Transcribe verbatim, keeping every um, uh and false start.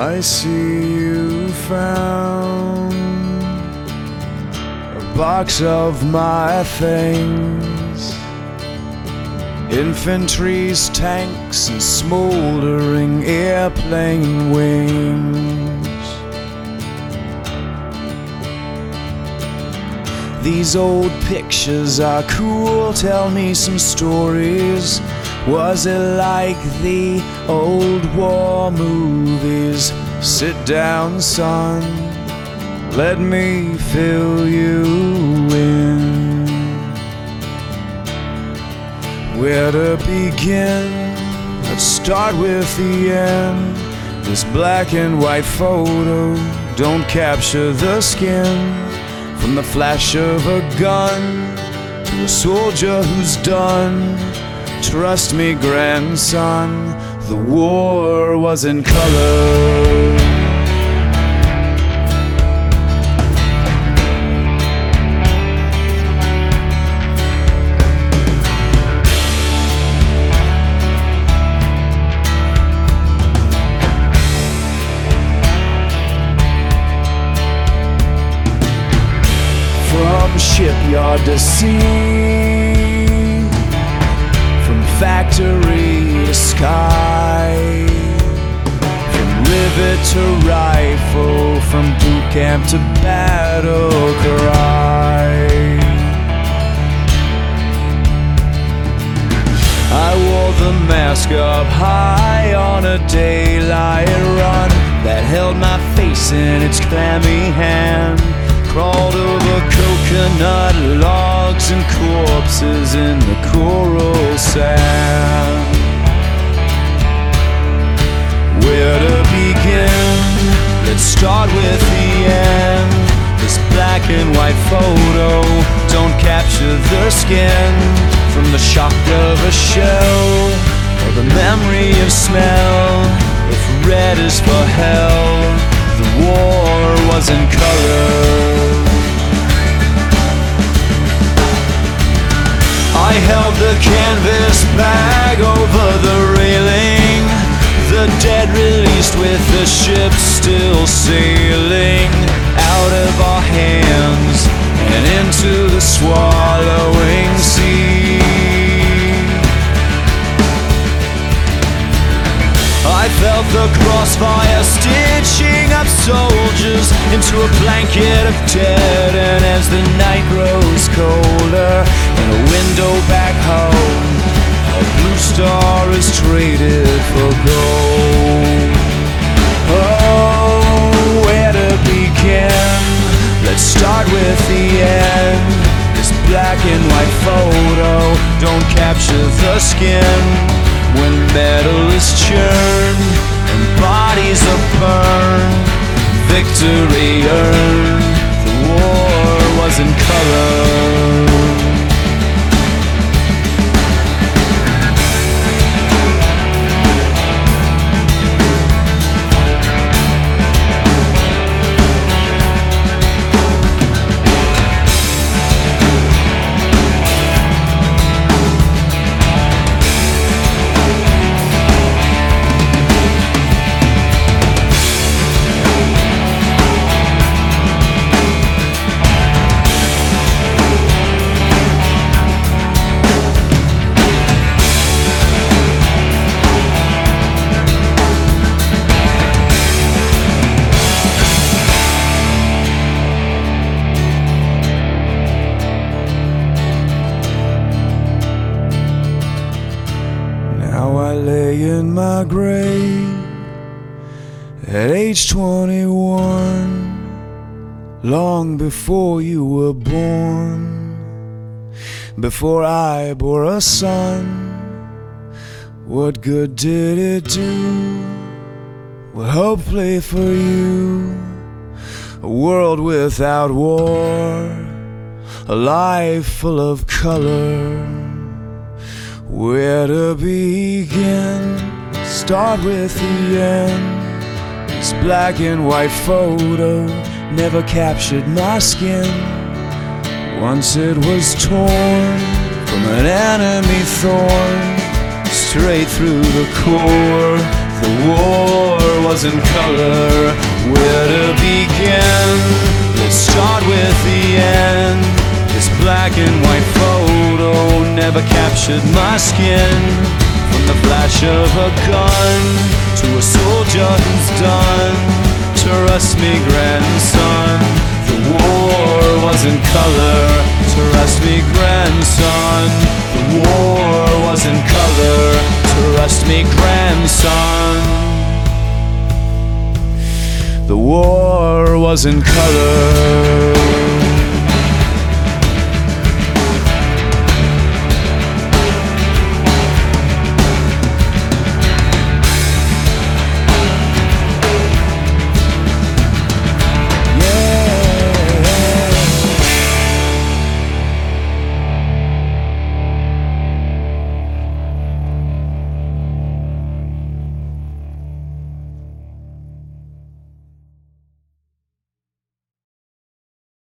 I see you found a box of my things, infantry's tanks and smoldering airplane wings. These old pictures are cool, tell me some stories. Was it like the old war movies? Sit down, son, let me fill you in. Where to begin? Let's start with the end. This black and white photo don't capture the skin. From the flash of a gun to a soldier who's done. Trust me, grandson, the war was in color. From shipyard to sea, from factory to sky, from rivet to rifle, from boot camp to battle cry. I wore the mask up high on a daylight run that held my face in its clammy hand. Crawled over coconut logs and corpses in the coral sand. Where to begin? Let's start with the end. This black and white photo don't capture the skin. From the shock of a shell or the memory of smell. If red is for hell, the war was in color. I held the canvas bag over the railing, the dead released with the ship still sailing out of our hands and into the swallowing sea. I felt the crossfire stitching up soldiers into a blanket of dead. And as the night grows colder and a window back home, a blue star is traded for gold. Oh, where to begin? Let's start with the end. This black and white photo don't capture the skin. When metal is churned and bodies are burned, victory earned, the war was in color. Now I lay in my grave at age twenty-one, long before you were born, before I bore a son. What good did it do? What hope lay for you? A world without war, a life full of color. Where to begin? Start with the end. This black and white photo never captured my skin. Once it was torn from an enemy thorn, straight through the core. The war was in color. Where to begin? Let's start with the end. This black and white photo never captured my skin. From the flash of a gun to a soldier who's done. Trust me, grandson, the war was in color. Trust me, grandson, the war was in color. Trust me, grandson, the war was in color.